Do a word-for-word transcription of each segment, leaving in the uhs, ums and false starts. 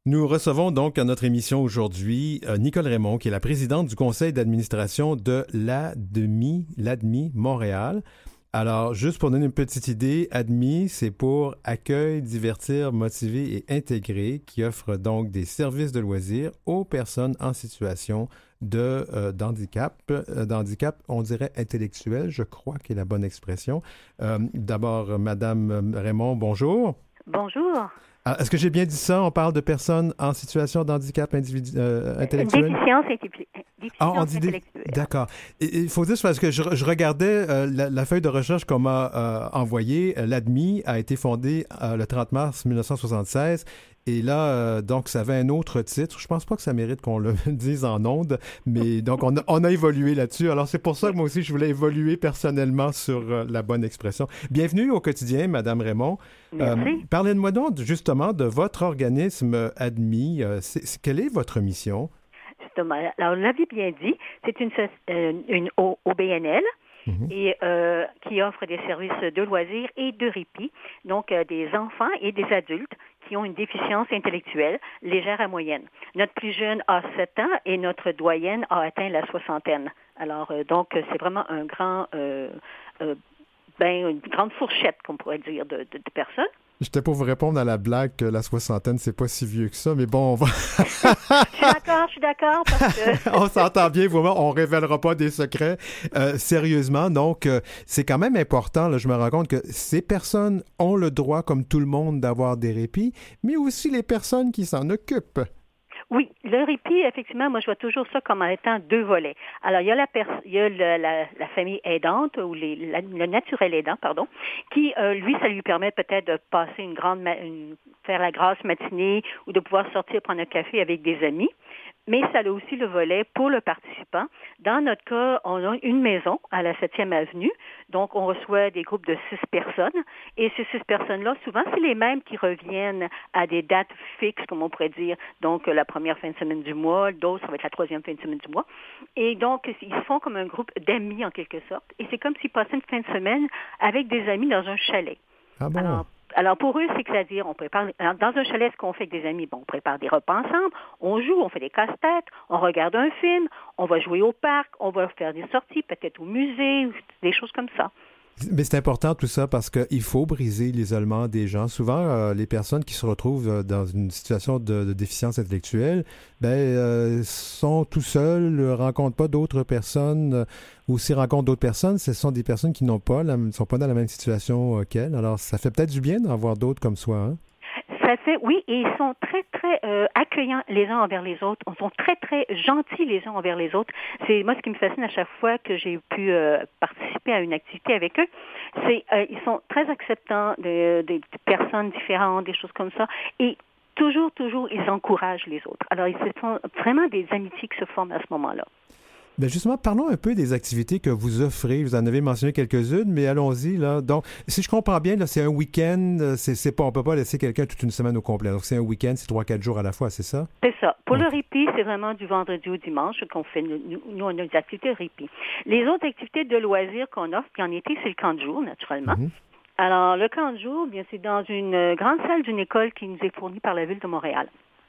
Nous recevons donc à notre émission aujourd'hui euh, Nicole Raymond, qui est la présidente du conseil d'administration de l'ADMI, l'ADMI Montréal. Alors, juste pour donner une petite idée, ADMI, c'est pour Accueil, Divertir, Motiver et Intégrer, qui offre donc des services de loisirs aux personnes en situation de euh, d'handicap, euh, d'handicap, on dirait intellectuel, je crois qu'est la bonne expression. Euh, d'abord, Madame Raymond, bonjour. Bonjour. Ah, est-ce que j'ai bien dit ça? On parle de personnes en situation de handicap individu- euh, intellectuel? Déficience, intellectuelle. Ah, on dit des... D'accord. Il faut dire, parce que je, je regardais euh, la, la feuille de recherche qu'on m'a euh, envoyée. L'ADMI a été fondée euh, le trente mars mille neuf cent soixante-seize. Et là, euh, donc, ça avait un autre titre. Je pense pas que ça mérite qu'on le dise en ondes, mais donc, on a, on a évolué là-dessus. Alors, c'est pour ça que moi aussi, je voulais évoluer personnellement sur euh, la bonne expression. Bienvenue au quotidien, Madame Raymond. Merci. Euh, parlez-moi donc, justement, de votre organisme ADMI. Euh, c'est, c'est, quelle est votre mission? Justement, alors, vous l'avez bien dit, c'est une, euh, une O B N L. Mm-hmm. Et euh, qui offre des services de loisirs et de répit, donc euh, des enfants et des adultes qui ont une déficience intellectuelle légère à moyenne. Notre plus jeune a sept ans et notre doyenne a atteint la soixantaine. Alors, euh, donc, c'est vraiment un grand, euh, euh, ben, une grande fourchette, qu'on pourrait dire, de, de, de personnes. J'étais pour vous répondre à la blague que la soixantaine, c'est pas si vieux que ça, mais bon, on va... je suis d'accord, je suis d'accord, parce que... on s'entend bien, vous, on révélera pas des secrets. Euh, sérieusement, donc, euh, c'est quand même important, là, je me rends compte que ces personnes ont le droit, comme tout le monde, d'avoir des répits, mais aussi les personnes qui s'en occupent. Oui, le répit, effectivement, moi, je vois toujours ça comme étant deux volets. Alors, il y a la, pers- il y a le, la, la famille aidante, ou les, la, le naturel aidant, pardon, qui, euh, lui, ça lui permet peut-être de passer une grande, ma- une, faire la grasse matinée ou de pouvoir sortir prendre un café avec des amis. Mais ça a aussi le volet pour le participant. Dans notre cas, on a une maison à la septième avenue. Donc, on reçoit des groupes de six personnes. Et ces six personnes-là, souvent, c'est les mêmes qui reviennent à des dates fixes, comme on pourrait dire. Donc, la première fin de semaine du mois, d'autres, ça va être la troisième fin de semaine du mois. Et donc, ils font comme un groupe d'amis, en quelque sorte. Et c'est comme s'ils passaient une fin de semaine avec des amis dans un chalet. Ah bon? Alors, Alors, pour eux, c'est que c'est-à-dire, on prépare, dans un chalet, ce qu'on fait avec des amis, bon, on prépare des repas ensemble, on joue, on fait des casse-têtes, on regarde un film, on va jouer au parc, on va faire des sorties, peut-être au musée, des choses comme ça. Mais c'est important tout ça parce qu'il faut briser l'isolement des gens. Souvent, euh, les personnes qui se retrouvent dans une situation de, de déficience intellectuelle, ben, euh, sont tout seuls, ne rencontrent pas d'autres personnes, euh, ou s'ils rencontrent d'autres personnes, ce sont des personnes qui n'ont pas, ne sont pas dans la même situation euh, qu'elles. Alors, ça fait peut-être du bien d'en voir d'autres comme soi, hein? Ça fait, oui, et ils sont très, très euh, accueillants les uns envers les autres. Ils sont très, très gentils les uns envers les autres. C'est moi ce qui me fascine à chaque fois que j'ai pu euh, participer à une activité avec eux, c'est euh, ils sont très acceptants de, de, de personnes différentes, des choses comme ça, et toujours, toujours, ils encouragent les autres. Alors, ils se font vraiment des amitiés qui se forment à ce moment-là. Bien justement, parlons un peu des activités que vous offrez. Vous en avez mentionné quelques-unes, mais allons-y, là. Donc, si je comprends bien, là, c'est un week-end, c'est, c'est pas, on peut pas laisser quelqu'un toute une semaine au complet. Donc, c'est un week-end, c'est trois, quatre jours à la fois, c'est ça? C'est ça. Pour okay. le répit, c'est vraiment du vendredi au dimanche qu'on fait, nous, nous, on a des activités de répit. Les autres activités de loisirs qu'on offre, puis en été, c'est le camp de jour, naturellement. Mm-hmm. Alors, le camp de jour, bien, c'est dans une grande salle d'une école qui nous est fournie par la Ville de Montréal.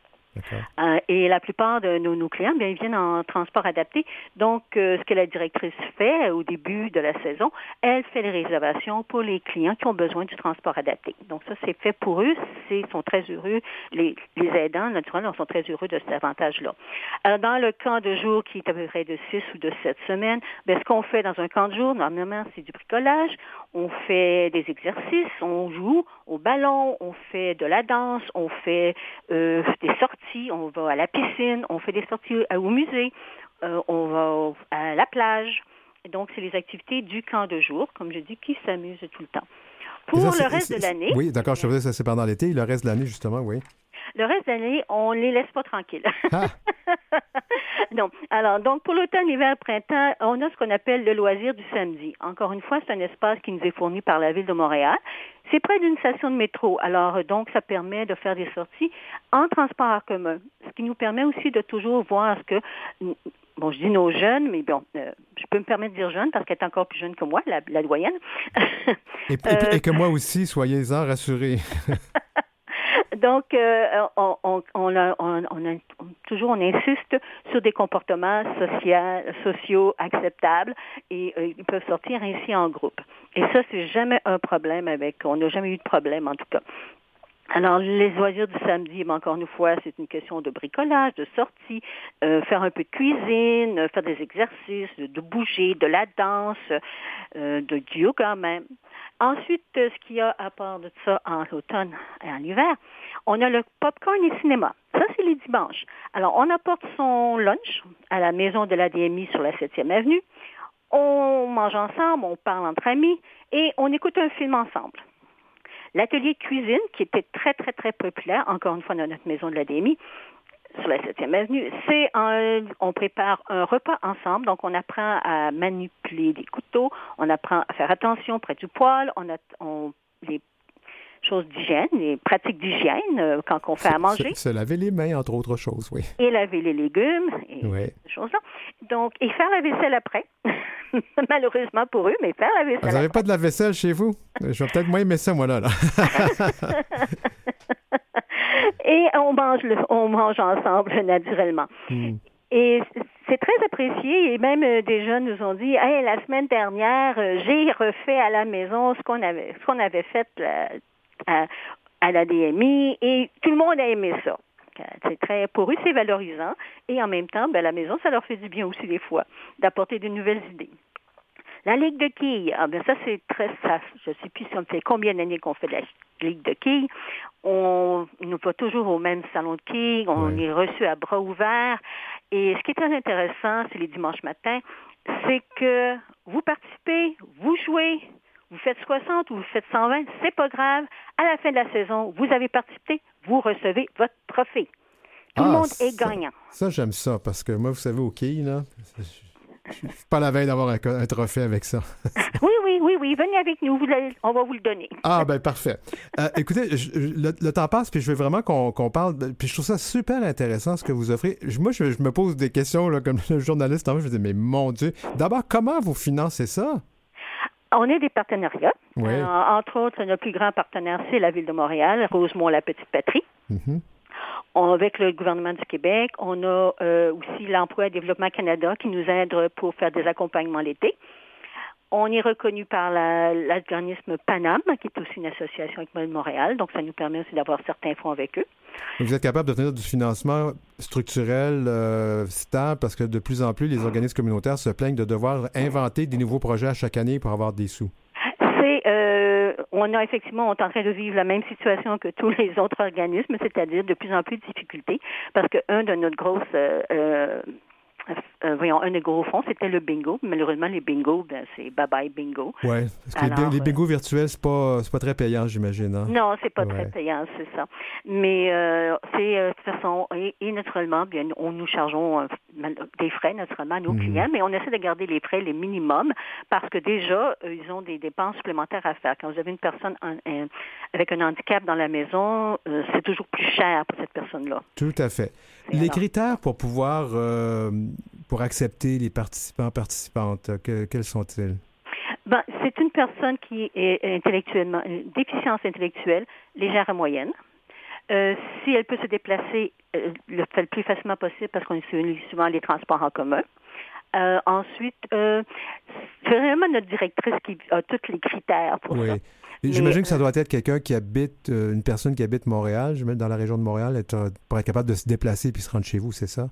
Euh, et la plupart de nos, nos clients, bien, ils viennent en transport adapté. Donc, euh, ce que la directrice fait au début de la saison, elle fait les réservations pour les clients qui ont besoin du transport adapté. Donc, ça, c'est fait pour eux. C'est, ils sont très heureux. Les, les aidants, naturellement, sont très heureux de cet avantage-là. Alors, dans le camp de jour qui est à peu près de six ou de sept semaines, bien, ce qu'on fait dans un camp de jour, normalement, c'est du bricolage. On fait des exercices, on joue au ballon, on fait de la danse, on fait euh, des sorties, on va à la piscine, on fait des sorties au musée, euh, on va à la plage. Donc, c'est les activités du camp de jour, comme je dis, qui s'amusent tout le temps. Pour ça, le reste de l'année... Oui, d'accord, je te veux dire, ça c'est pendant l'été. Le reste de l'année, justement, oui. Le reste de l'année, on ne les laisse pas tranquilles. Ah. non. Alors, donc, pour l'automne, hiver, printemps, on a ce qu'on appelle le loisir du samedi. Encore une fois, c'est un espace qui nous est fourni par la Ville de Montréal. C'est près d'une station de métro. Alors, donc, ça permet de faire des sorties en transport en commun. Ce qui nous permet aussi de toujours voir ce que... Bon, je dis nos jeunes, mais bon, euh, je peux me permettre de dire jeune parce qu'elle est encore plus jeune que moi, la, la doyenne. et, et, euh, et que moi aussi, soyez-en rassurés. Donc, euh, on, on, on, a, on, on a toujours, on insiste sur des comportements sociaux, sociaux acceptables et euh, ils peuvent sortir ainsi en groupe. Et ça, c'est jamais un problème avec, on n'a jamais eu de problème en tout cas. Alors, les loisirs du samedi, ben, encore une fois, c'est une question de bricolage, de sortie, euh, faire un peu de cuisine, euh, faire des exercices, de, de bouger, de la danse, euh, de du yoga même. Ensuite, euh, ce qu'il y a à part de ça en automne et en hiver, on a le popcorn et cinéma. Ça, c'est les dimanches. Alors, on apporte son lunch à la maison de l'A D M I sur la septième avenue. On mange ensemble, on parle entre amis et on écoute un film ensemble. L'atelier de cuisine, qui était très, très, très populaire, encore une fois, dans notre maison de l'A D M I, sur la septième avenue, c'est un, on prépare un repas ensemble, donc on apprend à manipuler des couteaux, on apprend à faire attention près du poêle, on a on, les choses d'hygiène, les pratiques d'hygiène euh, quand on fait se, à manger. Se, se laver les mains, entre autres choses, oui. Et laver les légumes, et oui. ces choses-là. Donc, et faire la vaisselle après. Malheureusement pour eux, mais faire la vaisselle. Vous n'avez pas de la vaisselle chez vous? Je vais peut-être moins aimer ça, moi, là. là. Et on mange, le, on mange ensemble, naturellement. Mm. Et c'est très apprécié. Et même euh, des jeunes nous ont dit, hey, la semaine dernière, euh, j'ai refait à la maison ce qu'on avait, ce qu'on avait fait là, à, à l'A D M I, et tout le monde a aimé ça. C'est très, pour eux, c'est valorisant. Et en même temps, ben, la maison, ça leur fait du bien aussi des fois, d'apporter de nouvelles idées. La Ligue de quilles, ah ben ça, c'est très, ça, je ne sais plus si on fait combien d'années qu'on fait de la Ligue de quilles. On nous va toujours au même salon de quilles, on oui. est reçu à bras ouverts. Et ce qui est très intéressant, c'est les dimanches matins, c'est que vous participez, vous jouez, vous faites soixante ou vous faites cent vingt, c'est pas grave. À la fin de la saison, vous avez participé, vous recevez votre trophée. Tout ah, le monde est ça, gagnant. Ça, j'aime ça, parce que moi, vous savez, au quilles, là, je suis pas la veille d'avoir un, un trophée avec ça. oui, oui, oui, oui. Venez avec nous, vous allez, on va vous le donner. Ah, ben parfait. Euh, écoutez, je, le, le temps passe, puis je veux vraiment qu'on, qu'on parle, puis je trouve ça super intéressant ce que vous offrez. Je, moi, je, je me pose des questions, là, comme le journaliste, en fait, je me dis, mais mon Dieu. D'abord, comment vous financez ça? On est des partenariats. Oui. Euh, entre autres, notre plus grand partenaire, c'est la Ville de Montréal, Rosemont-la-Petite-Patrie. Mm-hmm. On, avec le gouvernement du Québec, on a euh, aussi l'Emploi et Développement Canada qui nous aide pour faire des accompagnements l'été. On est reconnu par la, l'organisme Panam, qui est aussi une association avec moi de Montréal, donc ça nous permet aussi d'avoir certains fonds avec eux. Vous êtes capable d'obtenir du financement structurel euh, stable parce que de plus en plus, les organismes communautaires se plaignent de devoir inventer des nouveaux projets à chaque année pour avoir des sous. C'est, euh, on a effectivement, on est en train de vivre la même situation que tous les autres organismes, c'est-à-dire de plus en plus de difficultés, parce que un de nos grosses euh, euh, Euh, voyons, un des gros fonds, c'était le bingo. Malheureusement, les bingos, ben, c'est bye-bye bingo. Oui, parce que Alors, les, les bingos euh, virtuels, c'est pas, c'est pas très payant, j'imagine. Hein? Non, c'est pas ouais. très payant, c'est ça. Mais euh, c'est, euh, de toute façon, et, et naturellement, bien, on nous chargeons euh, des frais, naturellement, à nos mmh. clients, mais on essaie de garder les frais les minimums parce que déjà, euh, ils ont des dépenses supplémentaires à faire. Quand vous avez une personne en, un, avec un handicap dans la maison, euh, c'est toujours plus cher pour cette personne-là. Tout à fait. Et les alors, critères pour pouvoir... Euh, pour accepter les participants, participantes, que, quels sont-ils? Ben, c'est une personne qui est intellectuellement, une déficience intellectuelle légère à moyenne. Euh, si elle peut se déplacer, euh, le fait le plus facilement possible parce qu'on utilise souvent les transports en commun. Euh, ensuite, euh, c'est vraiment notre directrice qui a tous les critères pour oui. ça. Et j'imagine Mais, que ça doit être quelqu'un qui habite, euh, une personne qui habite Montréal, je mets dans la région de Montréal, être, pour être capable de se déplacer puis se rendre chez vous, c'est ça?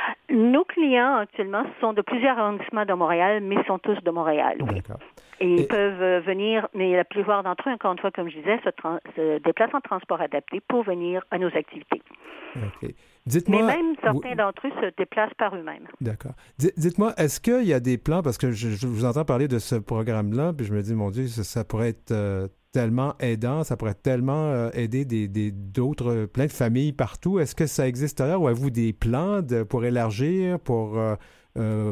Nos clients, actuellement, sont de plusieurs arrondissements de Montréal, mais sont tous de Montréal. Oui. D'accord. Et ils Et... peuvent venir, mais la plupart d'entre eux, encore une fois, comme je disais, se, trans- se déplacent en transport adapté pour venir à nos activités. OK. Dites-moi, mais même certains vous... d'entre eux se déplacent par eux-mêmes. D'accord. D- dites-moi, est-ce qu'il y a des plans, parce que je, je vous entends parler de ce programme-là, puis je me dis, mon Dieu, ça, ça pourrait être... Euh... tellement aidant, ça pourrait tellement euh, aider des, des, d'autres, euh, plein de familles partout. Est-ce que ça existe ailleurs ou avez-vous des plans de, pour élargir, pour, euh, euh,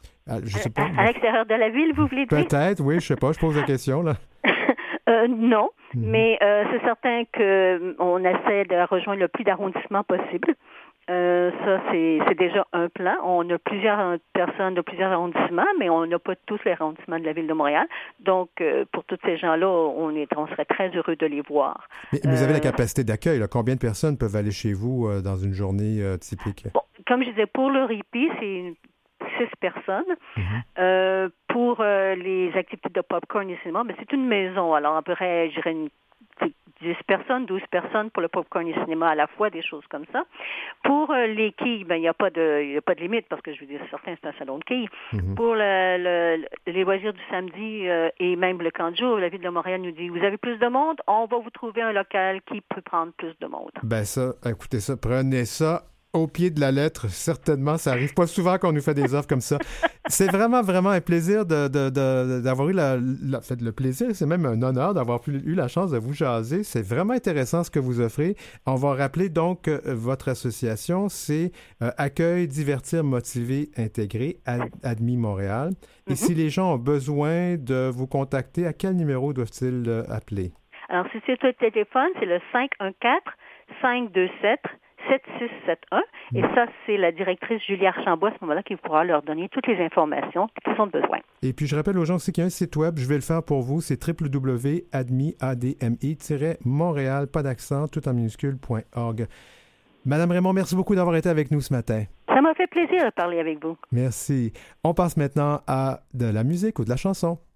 je sais pas. À, à l'extérieur de la ville, vous voulez dire? Peut-être, oui, je sais pas, je pose la question, là. euh, non, mm-hmm. mais euh, c'est certain qu'on essaie de rejoindre le plus d'arrondissements possible. Euh, ça, c'est, c'est déjà un plan. On a plusieurs personnes de plusieurs arrondissements, mais on n'a pas tous les arrondissements de la Ville de Montréal. Donc, euh, pour tous ces gens-là, on, est, on serait très heureux de les voir. Mais, mais vous avez euh, la capacité d'accueil. Là. Combien de personnes peuvent aller chez vous euh, dans une journée euh, typique? Bon, comme je disais, pour le répit, c'est une six personnes. Mm-hmm. Euh, pour euh, les activités de popcorn et cinéma, mais c'est une maison. Alors, à peu près, je dirais une dix personnes, douze personnes pour le popcorn et cinéma à la fois, des choses comme ça. Pour euh, les quilles, ben il n'y a pas de il y a pas de limite parce que je veux dire certains c'est un salon de quilles. Mm-hmm. Pour le, le, les loisirs du samedi euh, et même le camp de jour, la Ville de Montréal nous dit vous avez plus de monde, on va vous trouver un local qui peut prendre plus de monde. Ben ça, écoutez ça, prenez ça au pied de la lettre, certainement. Ça arrive pas souvent qu'on nous fait des offres comme ça. C'est vraiment, vraiment un plaisir de, de, de, d'avoir eu la, la, fait, le plaisir, c'est même un honneur d'avoir eu la chance de vous jaser. C'est vraiment intéressant ce que vous offrez. On va rappeler donc euh, votre association, c'est euh, Accueil, Divertir, Motiver, Intégrer, Ad, Admis Montréal. Et mm-hmm. si les gens ont besoin de vous contacter, à quel numéro doivent-ils euh, appeler? Alors, si c'est au téléphone, c'est le cinq un quatre, cinq deux sept, sept six sept un. Et ça, c'est la directrice Julie Archambault à ce moment-là qui pourra leur donner toutes les informations qu'ils ont besoin. Et puis, je rappelle aux gens aussi qu'il y a un site web, je vais le faire pour vous, c'est w w w point admi tiret montréal, pas d'accent, tout en minuscule, point org. Madame Raymond, merci beaucoup d'avoir été avec nous ce matin. Ça m'a fait plaisir de parler avec vous. Merci. On passe maintenant à de la musique ou de la chanson.